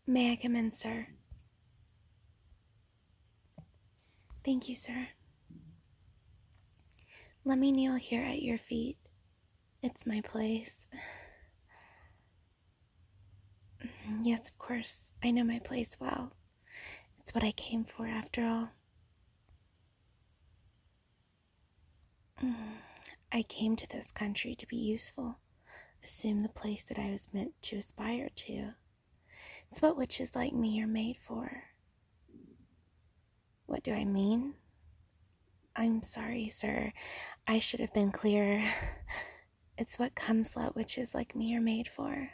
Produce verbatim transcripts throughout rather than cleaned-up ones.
May I come in, sir? Thank you, sir. Let me kneel here at your feet. It's my place. Yes, of course, I know my place well. It's what I came for, after all. I came to this country to be useful, assume the place that I was meant to aspire to. It's what witches like me are made for. What do I mean? I'm sorry, sir. I should have been clearer. It's what cum-slut witches like me are made for.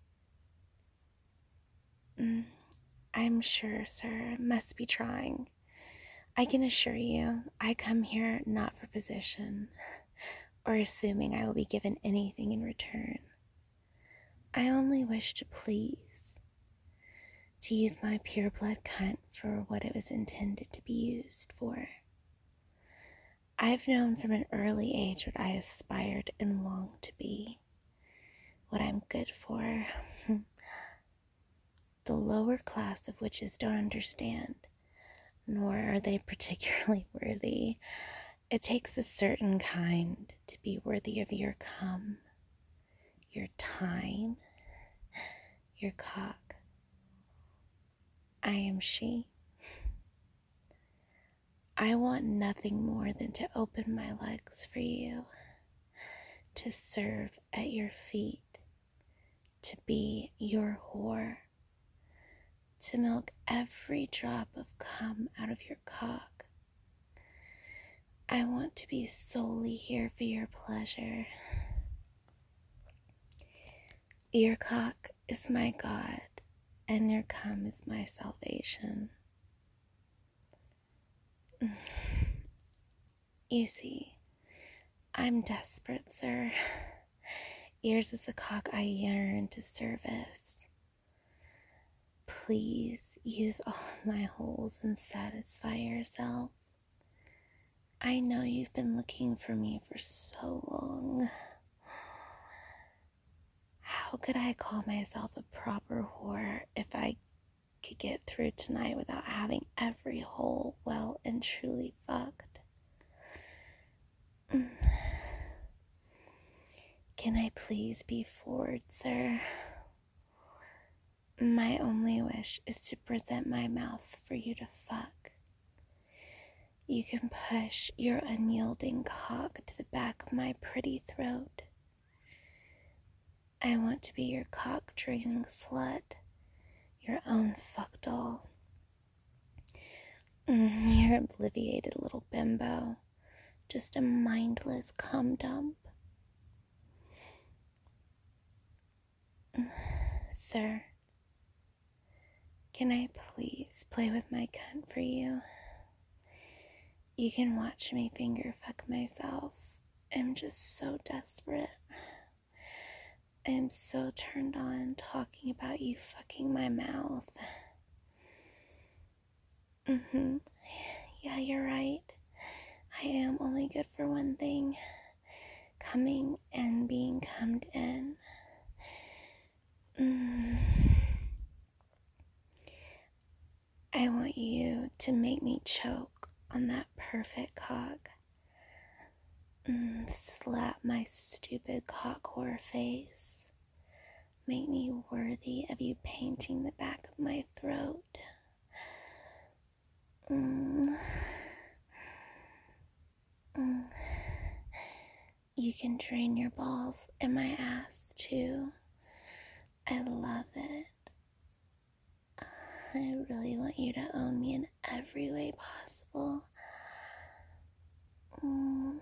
Mm, I'm sure, sir, must be trying. I can assure you, I come here not for position, or assuming I will be given anything in return. I only wish to please, to use my pure-blood cunt for what it was intended to be used for. I've known from an early age what I aspired and longed to be, what I'm good for. The lower class of witches don't understand, nor are they particularly worthy. It takes a certain kind to be worthy of your cum, your time, your cock. I am she. I want nothing more than to open my legs for you, to serve at your feet, to be your whore, to milk every drop of cum out of your cock. I want to be solely here for your pleasure. Your cock is my God, and your cum is my salvation. You see, I'm desperate, sir. Yours is the cock I yearn to service. Please use all my holes and satisfy yourself. I know you've been looking for me for so long. How could I call myself a proper whore if I could get through tonight without having every hole well and truly fucked? Can I please be forward, sir? My only wish is to present my mouth for you to fuck. You can push your unyielding cock to the back of my pretty throat. I want to be your cock-draining slut, your own fuck doll. Mm, you're obliviated little bimbo, just a mindless cum dump. Sir, can I please play with my cunt for you? You can watch me finger fuck myself. I'm just so desperate. I am so turned on talking about you fucking my mouth. Mm-hmm. Yeah, you're right. I am only good for one thing. Coming and being cummed in. Mm. I want you to make me choke on that perfect cock. Mm, slap my stupid cock whore face. Make me worthy of you painting the back of my throat. Mm. Mm. You can drain your balls in my ass too. I love it. I really want you to own me in every way possible. Mm.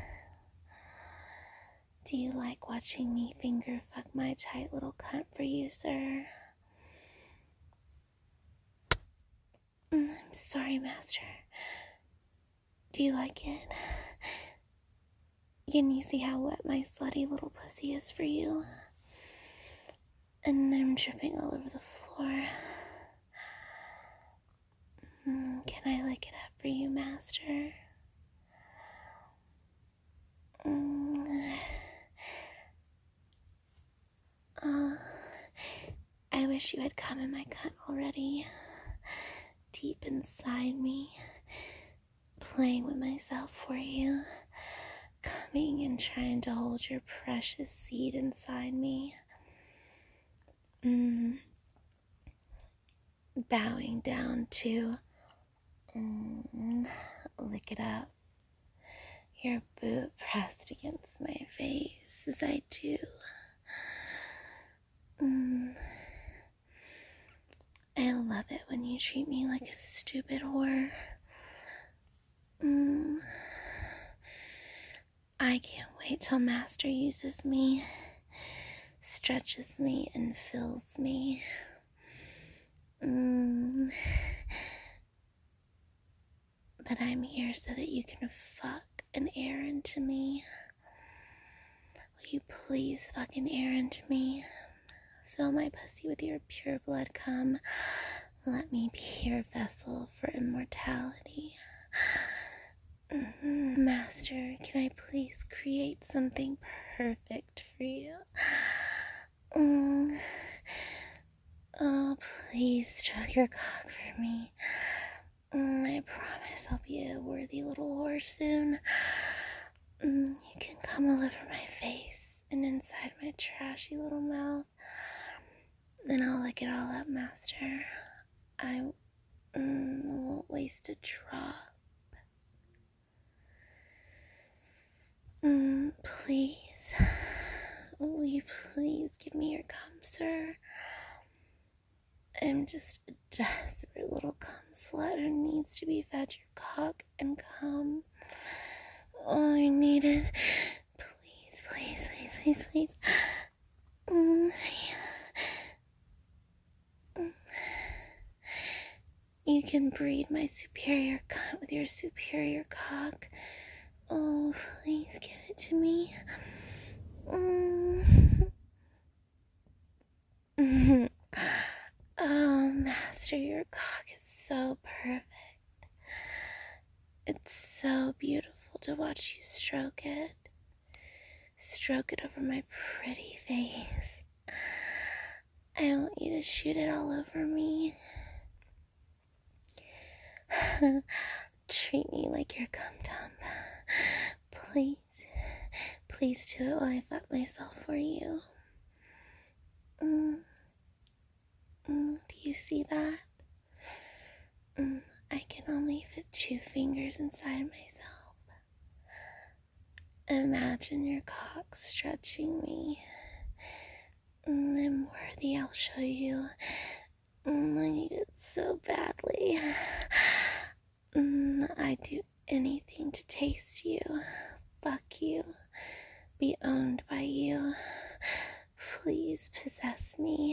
Do you like watching me finger fuck my tight little cunt for you, sir? Mm, I'm sorry, master. Do you like it? Can you see how wet my slutty little pussy is for you? And I'm dripping all over the floor. Mm, can I lick it up for you, master? Mm. Uh, I wish wish you had come in my cunt already, deep inside me, playing with myself for you, coming and trying to hold your precious seed inside me. Mm. Bowing down to mm, lick it up. Your boot pressed against my face as I do. Mm. I love it when you treat me like a stupid whore. Mm. I can't wait till Master uses me, stretches me, and fills me. Mm. But I'm here so that you can fuck an air into me. Will you please fuck an air into me? Fill my pussy with your pure blood cum. Let me be your vessel for immortality. Mm-hmm. Master, can I please create something perfect for you? Mm. Oh, please stroke your cock for me. Mm, I promise I'll be a worthy little whore soon. Mm, you can come all over my face and inside my trashy little mouth. Then I'll lick it all up, Master. I mm, won't waste a drop. Mm, please. Will you please give me your cum, sir? I'm just a desperate little cum slut who needs to be fed your cock and cum. All I need it. Please, please, please, please, please. Mm, yeah. Mm. You can breed my superior cunt with your superior cock. Oh, please give it to me. Mm. Oh, Master, your cock is so perfect. It's so beautiful to watch you stroke it. Stroke it over my pretty face. I want you to shoot it all over me. Treat me like your cum dump. Please. Please do it while I fuck myself for you. Mm. Mm. Do you see that? Mm. I can only fit two fingers inside myself. Imagine your cock stretching me. Mm, I'm worthy, I'll show you. Mm, I need it so badly. Mm, I'd do anything to taste you, fuck you, be owned by you. Please possess me.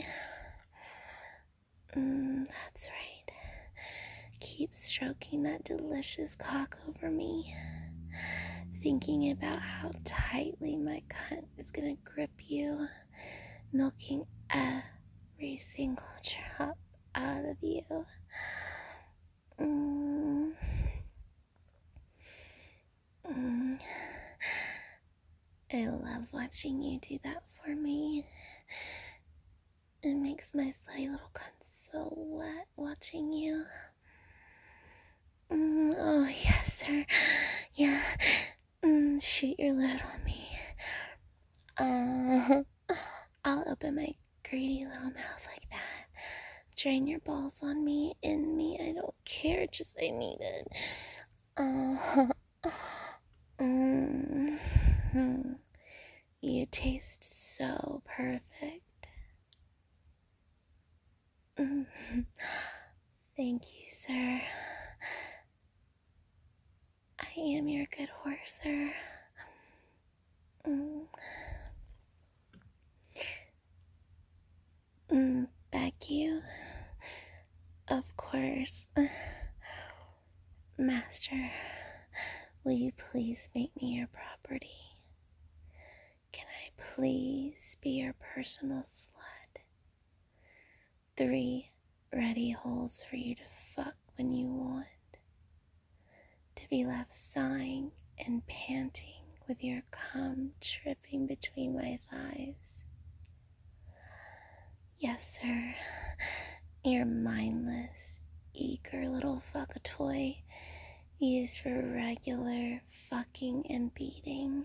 Mm, that's right. Keep stroking that delicious cock over me, thinking about how tightly my cunt is gonna grip you, milking every single drop out of you. Mm. Mm. I love watching you do that for me. It makes my slutty little cunt so wet watching you. Mm. Oh, yes, sir. Yeah. Mm. Shoot your load on me. Uh, I'll open my greedy little mouth like that. Drain your balls on me, in me, I don't care, just I need it. Uh, mm, you taste so perfect. Mm. Thank you, sir. I am your good horse, sir. Mm. Mm, back you? Of course. Master, will you please make me your property? Can I please be your personal slut? Three ready holes for you to fuck when you want. To be left sighing and panting with your cum dripping between my thighs. Yes, sir. You're mindless, eager little fuck toy used for regular fucking and beating.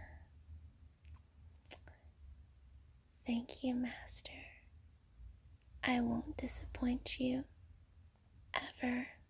Thank you, Master. I won't disappoint you. Ever.